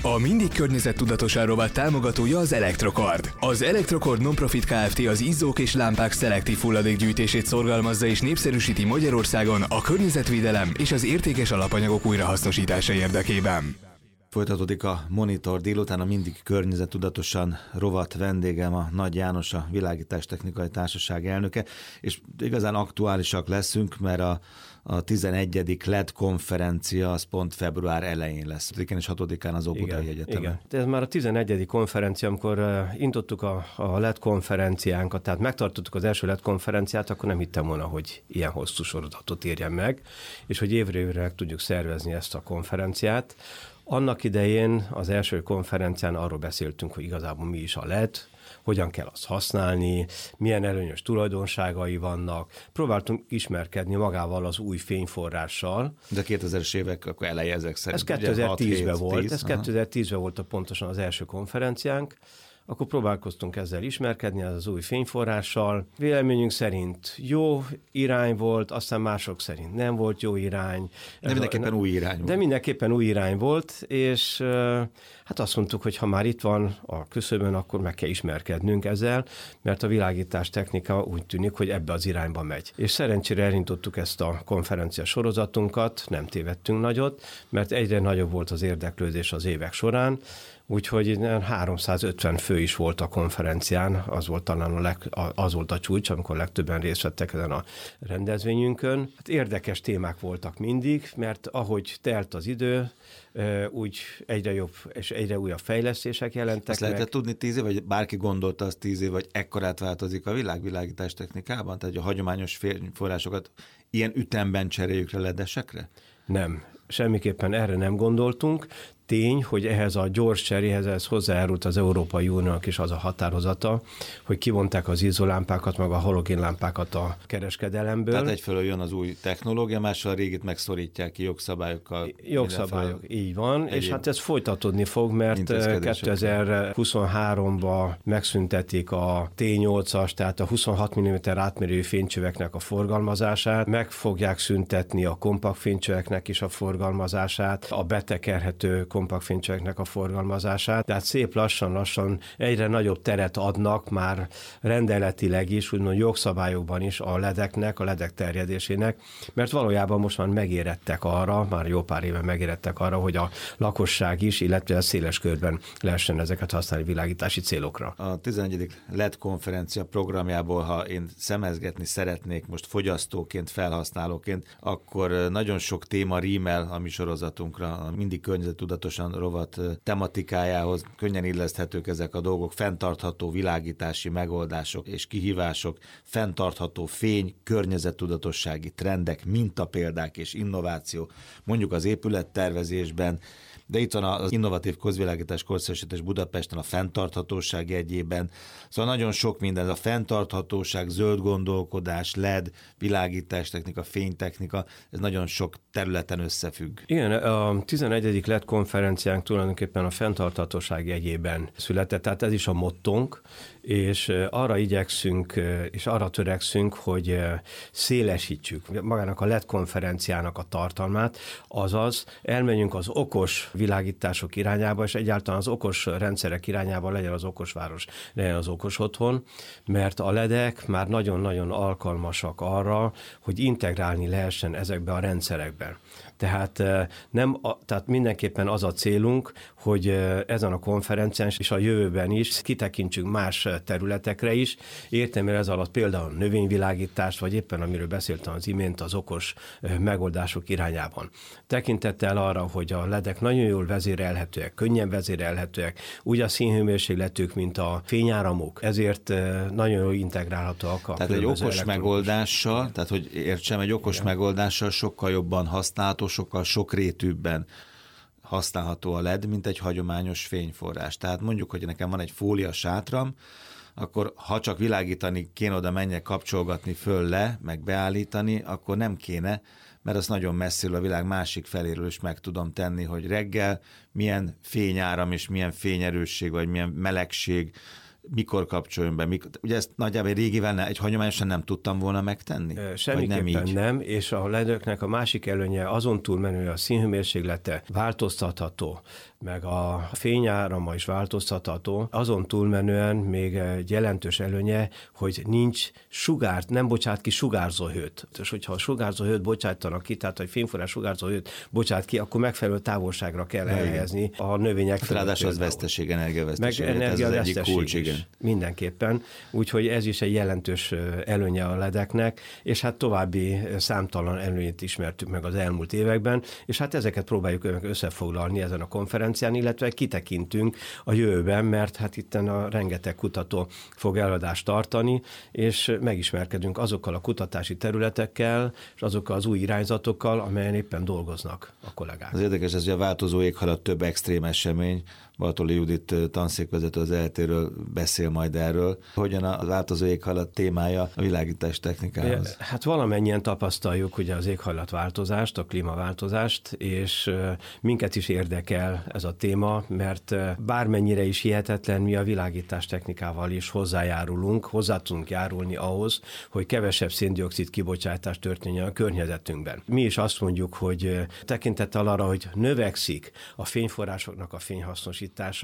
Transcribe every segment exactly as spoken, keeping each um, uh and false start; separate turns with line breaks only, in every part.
A Mindig környezettudatosá rovat támogatója az Electrokard. Az Electrokard Nonprofit Kft. Az izzók és lámpák szelektív hulladékgyűjtését szorgalmazza és népszerűsíti Magyarországon a környezetvédelem és az értékes alapanyagok újrahasznosítása érdekében.
Folytatódik a Monitor délután, a Mindig környezettudatosan rovat vendégem a Nagy János, a Világítástechnikai Társaság elnöke, és igazán aktuálisak leszünk, mert a, a tizenegyedik el é dé konferencia az pont február elején lesz. ötödikén és hatodikán az Óbudai Egyetemen.
Igen, ez már a tizenegyedik konferencia, amikor uh, intottuk a, a el é dé konferenciánkat, tehát megtartottuk az első el é dé konferenciát, akkor nem hittem volna, hogy ilyen hosszú sorozatot érjen meg, és hogy évre évre meg tudjuk szervezni ezt a konferenciát. Annak idején az első konferencián arról beszéltünk, hogy igazából mi is a el é dé, hogyan kell azt használni, milyen előnyös tulajdonságai vannak. Próbáltunk ismerkedni magával az új fényforrással.
De a kétezres évek akkor eleje ezek szerint.
Ez kétezer-tízben volt, ez kétezer-tízben volt pontosan az első konferenciánk. Akkor próbálkoztunk ezzel ismerkedni, az, az új fényforrással. Véleményünk szerint jó irány volt, aztán mások szerint nem volt jó irány.
De mindenképpen a, új irány volt.
De mindenképpen új irány volt, és hát azt mondtuk, hogy ha már itt van a küszöbön, akkor meg kell ismerkednünk ezzel, mert a világítás technika úgy tűnik, hogy ebbe az irányba megy. És szerencsére elindítottuk ezt a konferencia sorozatunkat, nem tévedtünk nagyot, mert egyre nagyobb volt az érdeklődés az évek során, úgyhogy háromszázötven fő is volt a konferencián, az volt talán a leg, az volt a csúcs, amikor legtöbben részt vettek ezen a rendezvényünkön. Hát érdekes témák voltak mindig, mert ahogy telt az idő, úgy egyre jobb és egyre újabb fejlesztések jelentek
Azt
meg.
lehetett tudni tíz év, vagy bárki gondolta azt tíz év, vagy ekkorát változik a világ világítás technikában? Tehát a hagyományos forrásokat ilyen ütemben cseréljük le ledesekre?
Nem, semmiképpen erre nem gondoltunk. Tény, hogy ehhez a gyors cseréhez ez hozzájárult az Európai Uniónak is az a határozata, hogy kivonták az izzólámpákat, meg a halogénlámpákat a kereskedelemből.
Tehát egyfelől jön az új technológia, másfelől a régit megszorítják ki jogszabályokkal.
Jogszabályok, így van, és hát ez folytatódni fog, mert kétezer-huszonháromban megszüntetik a té nyolcas, tehát a huszonhat milliméter átmérőjű fénycsöveknek a forgalmazását, meg fogják szüntetni a kompakt fénycsöveknek is a forgalmazását, a betekerhető kompakt fénycsöveknek a forgalmazását, tehát szép lassan-lassan egyre nagyobb teret adnak már rendeletileg is, úgymond jogszabályokban is a ledeknek, a ledek terjedésének, mert valójában most már megérettek arra, már jó pár éve megérettek arra, hogy a lakosság is, illetve a széles körben lehessen ezeket használni világítási célokra.
A tizenegyedik el é dé konferencia programjából, ha én szemezgetni szeretnék most fogyasztóként, felhasználóként, akkor nagyon sok téma rímel a mi sorozatunkra, mindig környezettudatosan rovat tematikájához, könnyen illeszthetők ezek a dolgok, fenntartható világítási megoldások és kihívások, fenntartható fény, környezettudatossági trendek, mintapéldák és innováció, mondjuk az épülettervezésben, de itt van az innovatív közvilágítás korszerűsítés Budapesten a fenntarthatóság jegyében. Szóval nagyon sok minden, a fenntarthatóság, zöld gondolkodás, el é dé, világítástechnika, fénytechnika, ez nagyon sok területen összefügg.
Igen, a tizenegyedik el é dé konferenciánk tulajdonképpen a fenntarthatóság jegyében született, tehát ez is a mottónk, és arra igyekszünk, és arra törekszünk, hogy szélesítsük magának a el é dé konferenciának a tartalmát, azaz elmenjünk az okos világítások irányába, és egyáltalán az okos rendszerek irányába, legyen az okos város, legyen az okos otthon, mert a ledek már nagyon-nagyon alkalmasak arra, hogy integrálni lehessen ezekbe a rendszerekben. Tehát, nem, tehát mindenképpen az a célunk, hogy ezen a konferencián és a jövőben is kitekintsünk más területekre is. Értem ez alatt például a növényvilágítást, vagy éppen amiről beszéltem az imént, az okos megoldások irányában. Tekintettel arra, hogy a ledek nagyon jól vezérelhetőek, könnyen vezérelhetőek, úgy a színhőmérsékletük, mint a fényáramok, ezért nagyon jól integrálhatóak a
Tehát egy okos megoldással, tehát hogy értsem, egy okos Igen. megoldással sokkal jobban használható, sokkal sokrétűbben használható a el é dé, mint egy hagyományos fényforrás. Tehát mondjuk, hogy nekem van egy fólia sátram, akkor ha csak világítani kéne, oda menjek kapcsolgatni föl le, meg beállítani, akkor nem kéne, mert az nagyon messziről a világ másik feléről is meg tudom tenni, hogy reggel milyen fényáram és milyen fényerősség, vagy milyen melegség, mikor kapcsoljon be. Mikor, ugye ezt nagyjából egy régivel, egy hagyományosan nem tudtam volna megtenni?
Semmiképpen nem, nem, és a ledőknek a másik előnye azon túl menő a színhőmérséklete változtatható, meg a fényárama is változtatható, azon túlmenően még egy jelentős előnye, hogy nincs sugárt, nem bocsát ki sugárzó hőt. És hogyha a sugárzó hőt bocsájtanak ki, tehát egy fényforrás sugárzó hőt bocsát ki, akkor megfelelő távolságra kell elhelyezni a növények
felett. Ráadásul az veszteség, energiaveszteség. Meg energiaveszteség kulcs,
is. Mindenképpen. Úgyhogy ez is egy jelentős előnye a ledeknek, és hát további számtalan előnyt ismertük meg az elmúlt években, és hát ezeket próbáljuk összefoglalni ezen a konferencián, illetve kitekintünk a jövőben, mert hát itten a rengeteg kutató fog előadást tartani, és megismerkedünk azokkal a kutatási területekkel, és azokkal az új irányzatokkal, amelyen éppen dolgoznak a kollégák.
Az érdekes, ez, hogy a változó éghajlat több extrém esemény. Bartoli Judit tanszékvezető az E L T-ről beszél majd erről. Hogyan a változó éghajlat témája a világítás technikához?
Hát valamennyien tapasztaljuk ugye az éghajlatváltozást, a klímaváltozást, és minket is érdekel ez a téma, mert bármennyire is hihetetlen, mi a világítás technikával is hozzájárulunk, hozzá tudunk járulni ahhoz, hogy kevesebb szén-dioxid kibocsátás történjen a környezetünkben. Mi is azt mondjuk, hogy tekintettel arra, hogy növekszik a fényforrásoknak a fényhasznosítása,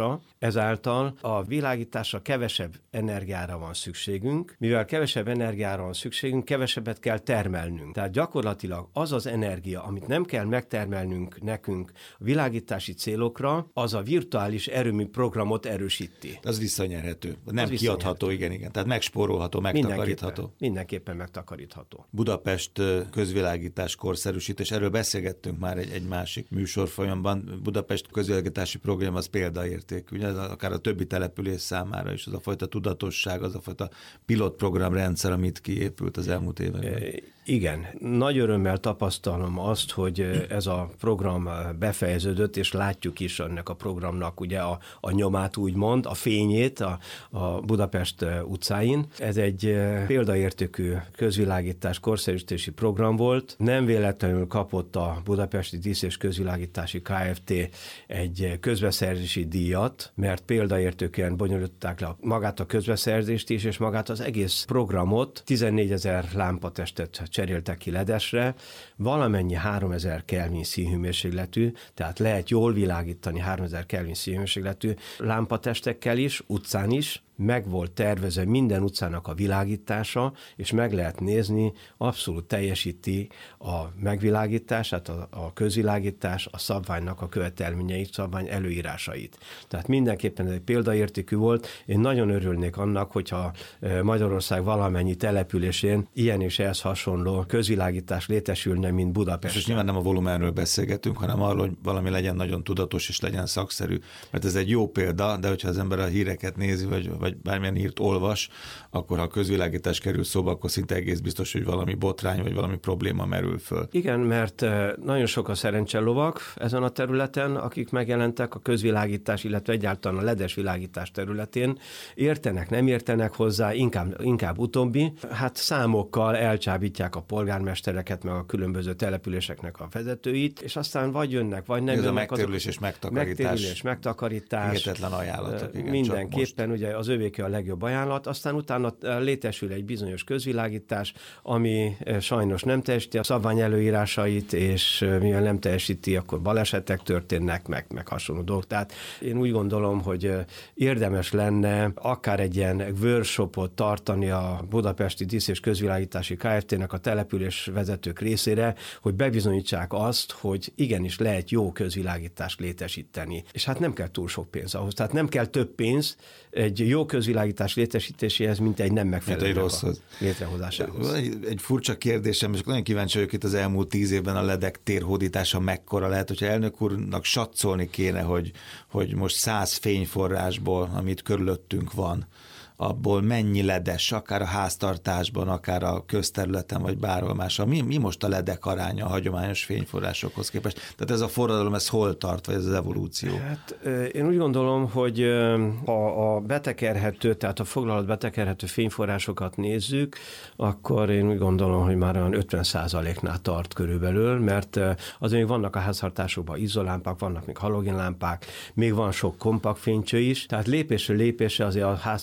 ezáltal a világításra kevesebb energiára van szükségünk, mivel kevesebb energiára van szükségünk, kevesebbet kell termelnünk. Tehát gyakorlatilag az az energia, amit nem kell megtermelnünk nekünk a világítási célokra, az a virtuális erőmű programot erősíti.
Az visszanyerhető. Nem az kiadható, igen, igen. Tehát megspórolható, megtakarítható.
Mindenképpen, mindenképpen megtakarítható.
Budapest közvilágítás korszerűsítés, erről beszélgettünk már egy, egy másik műsorfolyamban. Budapest közvilágítási program az példaértékű, ugye? Akár a többi település számára is az a fajta tudatosság, az a fajta pilotprogramrendszer, amit kiépült az elmúlt években.
Igen, nagy örömmel tapasztalom azt, hogy ez a program befejeződött, és látjuk is ennek a programnak ugye a, a nyomát úgymond, a fényét a, a Budapest utcáin. Ez egy példaértékű közvilágítás korszerűsítési program volt. Nem véletlenül kapott a Budapesti Dísz- és Közvilágítási Kft. Egy közbeszerzési díjat, mert példaértékűen bonyolították le magát a közbeszerzést is, és magát az egész programot, tizennégyezer lámpatestet cseréltek ki ledesre, valamennyi háromezer Kelvin színhőmérsékletű, tehát lehet jól világítani háromezer Kelvin színhőmérsékletű lámpatestekkel is, utcán is, meg volt tervezve minden utcának a világítása, és meg lehet nézni, abszolút teljesíti a megvilágítását, a, a közvilágítás, a szabványnak a követelményeit, szabvány előírásait. Tehát mindenképpen ez egy példaértékű volt. Én nagyon örülnék annak, hogyha Magyarország valamennyi településén ilyen és ehhez hasonló közvilágítás létesülne, mint Budapest.
És nyilván nem a volumenről beszélgetünk, hanem arról, hogy valami legyen nagyon tudatos és legyen szakszerű. Mert ez egy jó példa, de hogyha az ember a híreket nézi, vagy, vagy bármilyen hírt olvas, akkor ha a közvilágítás kerül szóba, akkor szinte egész biztos, hogy valami botrány, vagy valami probléma merül föl.
Igen, mert nagyon sok a szerencselovak ezen a területen, akik megjelentek a közvilágítás, illetve egyáltalán a ledes világítás területén. Értenek, nem értenek hozzá, inkább, inkább utóbbi. Hát számokkal elcsábítják a polgármestereket, meg a különböző településeknek a vezetőit, és aztán vagy jönnek, vagy nem
Ez
jönnek.
a megtérülés és megtakarítás.
Megtérülés, megtakarítás.
Hihetetlen ajánlatok. Igen,
mindenképpen, ugye az övéke a legjobb ajánlat, aztán utána létesül egy bizonyos közvilágítás, ami sajnos nem teljesíti a szabvány előírásait, és mivel nem teljesíti, akkor balesetek történnek, meg, meg hasonló dolgok. Tehát én úgy gondolom, hogy érdemes lenne akár egy ilyen workshopot tartani a Budapesti Dísz- és Közvilágítási Kft-nek a település vezetők részére, hogy bebizonyítsák azt, hogy igenis lehet jó közvilágítást létesíteni. És hát nem kell túl sok pénz ahhoz. Tehát nem kell több pénz egy jó közvilágítás létesítéséhez, mint egy nem megfelelő létrehozásához.
Egy, egy furcsa kérdésem, és nagyon kíváncsi vagyok, itt az elmúlt tíz évben a ledek térhódítása mekkora lehet, hogyha elnök úrnak satszolni kéne, hogy, hogy most száz fényforrásból, amit körülöttünk van, abból mennyi ledes, akár a háztartásban, akár a közterületen, vagy bárhol máshol. Mi, mi most a ledek aránya a hagyományos fényforrásokhoz képest? Tehát ez a forradalom, ez hol tart, vagy ez az evolúció?
Hát én úgy gondolom, hogy ha a betekerhető, tehát a foglalt betekerhető fényforrásokat nézzük, akkor én úgy gondolom, hogy már olyan ötven százaléknál tart körülbelül, mert azért még vannak a háztartásokban izolámpák, vannak még halogénlámpák, még van sok kompakt fénycső is, tehát lépésről lépésre azért a háztartások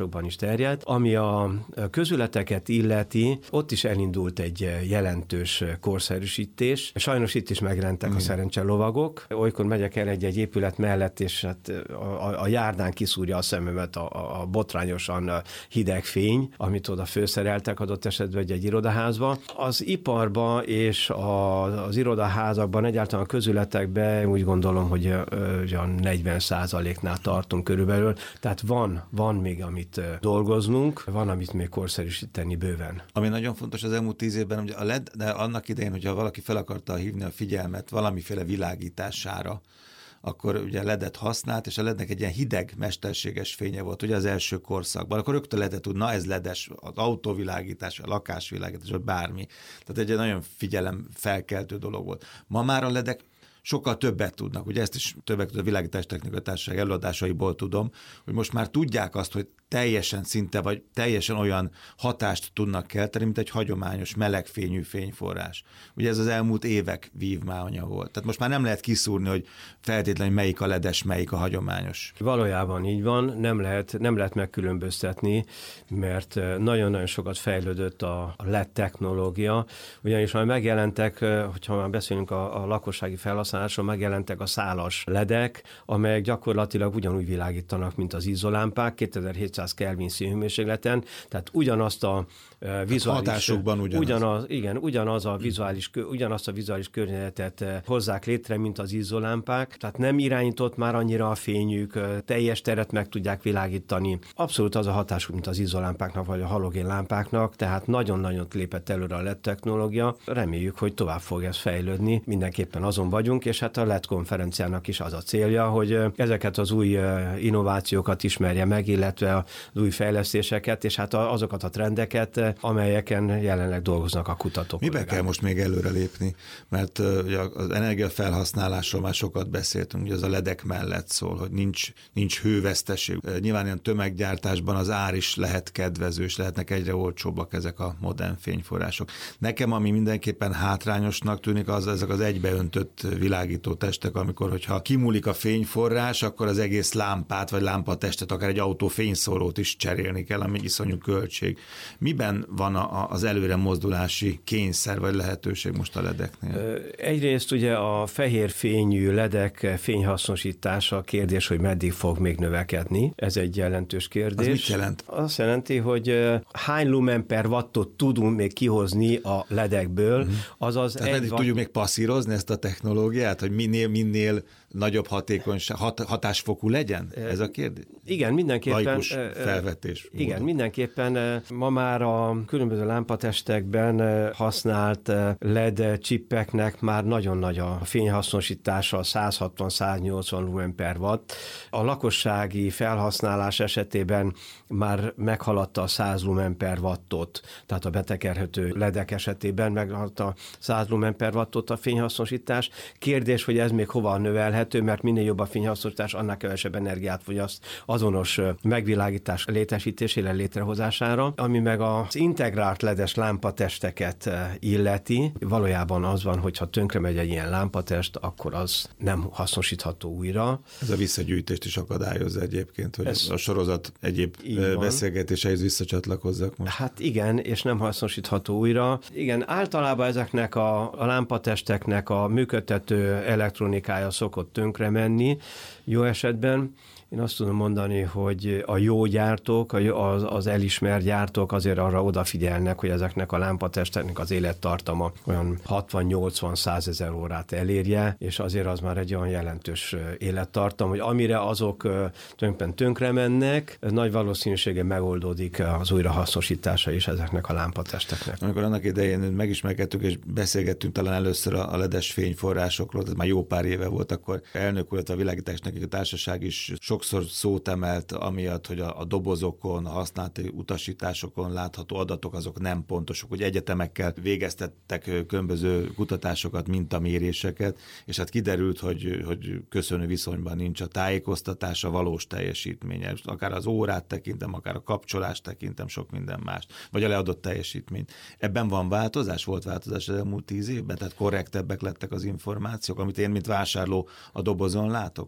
városokban is terjedt. Ami a közületeket illeti, ott is elindult egy jelentős korszerűsítés. Sajnos itt is megjelentek hmm. a szerencselovagok. Olykor megyek el egy-egy épület mellett, és hát a, a, a járdán kiszúrja a szememet a, a botrányosan hideg fény, amit oda főszereltek adott esetben egy, egy irodaházba. Az iparba és a, az irodaházakban, egyáltalán a közületekben úgy gondolom, hogy a negyven százaléknál tartunk körülbelül. Tehát van, van még amit dolgoznunk, van amit még korszerűsíteni bőven.
Ami nagyon fontos az elmúlt tíz évben, hogy a el é dé, de annak idején, hogyha valaki fel akarta hívni a figyelmet valamiféle világítására, akkor ugye ledet használt, és a lednek egy ilyen hideg, mesterséges fénye volt, ugye az első korszakban. Akkor rögtön lehetett tudni, na ez ledes, az autóvilágítás, a lakásvilágítás, vagy bármi. Tehát egy nagyon figyelem felkeltő dolog volt. Ma már a ledek sokkal többet tudnak. Ugye ezt is többek között a Világítástechnikai Társaság előadásaiból tudom, hogy most már tudják azt, hogy teljesen szinte, vagy teljesen olyan hatást tudnak kelteni, mint egy hagyományos melegfényű fényforrás. Ugye ez az elmúlt évek vívmánya volt. Tehát most már nem lehet kiszúrni, hogy feltétlenül melyik a ledes, melyik a hagyományos.
Valójában így van, nem lehet, nem lehet megkülönböztetni, mert nagyon-nagyon sokat fejlődött a el é dé technológia, ugyanis már megjelentek, hogyha már beszélünk a, a lakossági felhasználásról, megjelentek a szálas ledek, amelyek gyakorlatilag ugyanúgy világítanak, mint az izzólámpák, kétezer-hétszáz Kelvin színhőmérsékleten, tehát ugyanazt a vizuális...
Hatásukban ugyanaz.
Ugyanaz, igen, ugyanaz a vizuális, ugyanazt a vizuális környezetet hozzák létre, mint az izzólámpák, tehát nem irányított már annyira a fényük, teljes teret meg tudják világítani. Abszolút az a hatásuk, mint az izzólámpáknak, vagy a halogén lámpáknak, tehát nagyon-nagyon lépett előre a el é dé technológia. Reméljük, hogy tovább fog ez fejlődni. Mindenképpen azon vagyunk, és hát a el é dé konferenciának is az a célja, hogy ezeket az új innovációkat ismerje meg, illetve az új fejlesztéseket, és hát azokat a trendeket, amelyeken jelenleg dolgoznak a kutatók.
Miben kell most még előre lépni? Mert ugye az energiafelhasználásról már sokat beszéltünk, ugye az a ledek mellett szól, hogy nincs, nincs hőveszteség. Nyilván ilyen tömeggyártásban az ár is lehet kedvező, és lehetnek egyre olcsóbbak ezek a modern fényforrások. Nekem, ami mindenképpen hátrányosnak tűnik, az ezek az egybeöntött világító testek, amikor, hogyha kimúlik a fényforrás, akkor az egész lámpát, vagy lámpatestet, akár egy autó fényszórót is cserélni kell, ami iszonyú költség. Miben van a, az előre mozdulási kényszer vagy lehetőség most a ledeknél?
Egyrészt ugye a fehér fényű ledek fényhasznosítása kérdés, hogy meddig fog még növekedni. Ez egy jelentős kérdés.
Az mit jelent?
Azt jelenti, hogy hány lumen per wattot tudunk még kihozni a ledekből, uh-huh. azaz
Tehát egy watt... tudjuk még passzírozni ezt a technológiát, hogy minél, minél nagyobb hatékonyság, hat, hatásfokú legyen? Ez a kérdés?
Igen, mindenképpen.
Laikus felvetés.
Igen,
módon.
mindenképpen ma már a különböző lámpatestekben használt el é dé csippeknek már nagyon nagy a fényhasznosítása, száz hatvan-száz nyolcvan lumen per watt. A lakossági felhasználás esetében már meghaladta a száz lumen per wattot, tehát a betekerhető ledek esetében meghaladta a száz lumen per wattot a fényhasznosítás. Kérdés, hogy ez még hova növelhető, mert minél jobb a fényhasznosítás, annál kevesebb energiát fogyaszt azonos megvilágítás létesítésére, létrehozására, ami meg az integrált ledes lámpatesteket illeti. Valójában az van, hogyha tönkre megy egy ilyen lámpatest, akkor az nem hasznosítható újra.
Ez a visszagyűjtést is akadályozza egyébként, hogy ez a sorozat egyéb beszélgetéseihez visszacsatlakozzak most.
Hát igen, és nem hasznosítható újra. Igen, általában ezeknek a, a lámpatesteknek a működtető elektronikája szokott tönkre menni, jó esetben. Én azt tudom mondani, hogy a jó gyártók, az, az elismert gyártók azért arra odafigyelnek, hogy ezeknek a lámpatesteknek az élettartama olyan hatvan-nyolcvan-száz ezer órát elérje, és azért az már egy olyan jelentős élettartam, hogy amire azok tulajdonképpen tönkre mennek, nagy valószínűséggel megoldódik az újrahasznosítása is ezeknek a lámpatesteknek.
Amikor annak idején megismerkedtünk és beszélgettünk talán először a ledes fényforrásokról, ez már jó pár éve volt, akkor elnök úr, a Világítástechnikai Társaság is sokszor szót emelt amiatt, hogy a, a dobozokon, a használati utasításokon látható adatok azok nem pontosak, hogy egyetemekkel végeztettek különböző kutatásokat, mintaméréseket, és hát kiderült, hogy, hogy köszönő viszonyban nincs a tájékoztatás, a valós teljesítménye. Akár az órát tekintem, akár a kapcsolást tekintem, sok minden mást, vagy a leadott teljesítményt. Ebben van változás? Volt változás az elmúlt tíz évben? Tehát korrektebbek lettek az információk, amit én, mint vásárló a dobozon látok?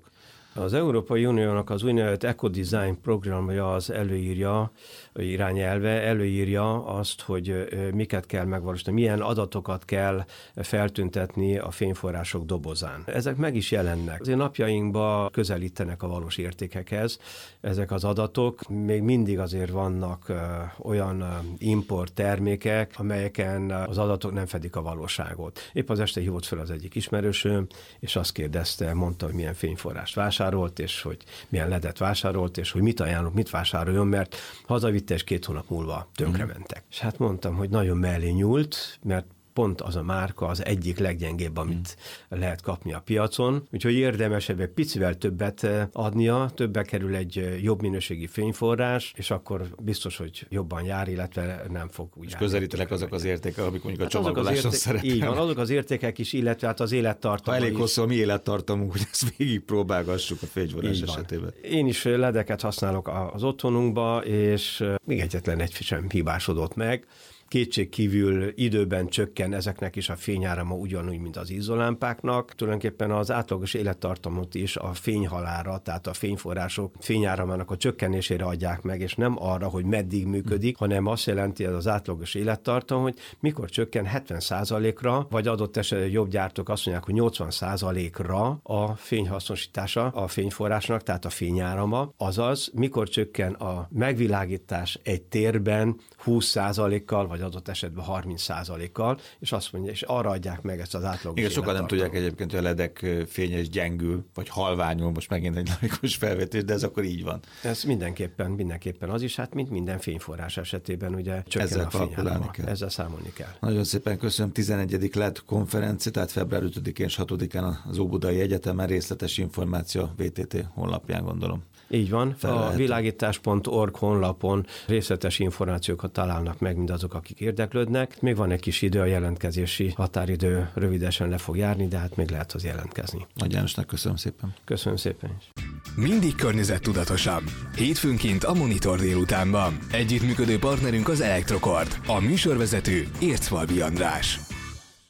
Az Európai Uniónak az úgynevezett Ecodesign programja az előírja, irányelve előírja azt, hogy miket kell megvalósítani, milyen adatokat kell feltüntetni a fényforrások dobozán. Ezek meg is jelennek. Azért napjainkban közelítenek a valós értékekhez ezek az adatok. Még mindig azért vannak olyan import termékek, amelyeken az adatok nem fedik a valóságot. Épp az este hívott fel az egyik ismerősöm, és azt kérdezte, mondta, hogy milyen fényforrást vásárolt, és hogy milyen ledet vásárolt, és hogy mit ajánlok, mit vásároljon, mert hazavitte, és két hónap múlva tönkrementek. Mm. És hát mondtam, hogy nagyon mellé nyúlt, mert pont az a márka az egyik leggyengébb, amit mm. lehet kapni a piacon. Úgyhogy érdemesebb egy picivel többet adnia, többe kerül egy jobb minőségi fényforrás, és akkor biztos, hogy jobban jár, illetve nem fog úgy
És közelítenek azok az értékek, amik mondjuk
hát
a csomagoláson
érté-
szerepel.
Így van, azok az értékek is, illetve hát az élettartam.
Ha elég hosszú a mi élettartamunk, hogy ezt végig próbálgassuk a fényforrás esetében.
Én is ledeket használok az otthonunkba, és még egyetlen egy sem hibásodott meg. Kétség kívül időben csökken ezeknek is a fényárama ugyanúgy, mint az izzólámpáknak. Tulajdonképpen az átlagos élettartamot is a fényhalára, tehát a fényforrások fényáramának a csökkenésére adják meg, és nem arra, hogy meddig működik, hmm. hanem azt jelenti ez az átlagos élettartam, hogy mikor csökken hetven százalékra, vagy adott esetben jobb gyártók azt mondják, hogy nyolcvan százalékra a fényhasznosítása a fényforrásnak, tehát a fényárama, azaz mikor csökken a megvilágítás egy térben húsz százalékkal, vagy adott esetben harminc százalékkal, és azt mondja, és arra adják meg ezt az átlagos.
Igen, sokan nem tudják egyébként, hogy a ledek fényes gyengül, vagy halványul, most megint egy laikus felvetés, de ez akkor így van.
Ez mindenképpen, mindenképpen az is, hát mint minden fényforrás esetében, ugye csökken ezzel a fényárama. Ezzel számolni kell.
Nagyon szépen köszönöm. tizenegyedik el e dé konferencia, tehát február ötödikén és hatodikán az Óbudai Egyetemen, részletes információ a vé té té honlapján, gondolom.
Így van, a világítás pont org honlapon részletes információkat találnak meg mindazok, akik érdeklődnek. Még van egy kis idő, a jelentkezési határidő rövidesen le fog járni, de hát még lehet az jelentkezni.
Nagy Jánosnak köszönöm szépen.
Köszönöm szépen is.
Mindig környezettudatosabb. Hétfőnként a Monitor délutánban. Együttműködő partnerünk az Electrokard. A műsorvezető Ércfalvi András.